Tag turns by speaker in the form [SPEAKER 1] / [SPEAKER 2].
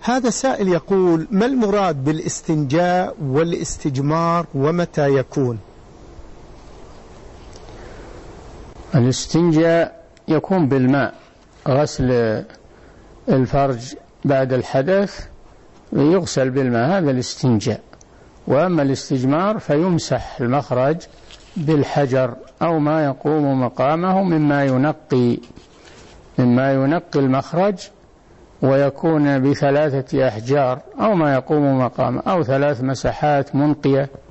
[SPEAKER 1] هذا سائل يقول: ما المراد بالاستنجاء والاستجمار ومتى يكون؟
[SPEAKER 2] الاستنجاء يكون بالماء، غسل الفرج بعد الحدث يغسل بالماء، هذا الاستنجاء. وأما الاستجمار فيمسح المخرج بالحجر أو ما يقوم مقامه مما ينقي المخرج، ويكون ب3 أحجار أو ما يقوم مقامه، أو 3 مسحات منقية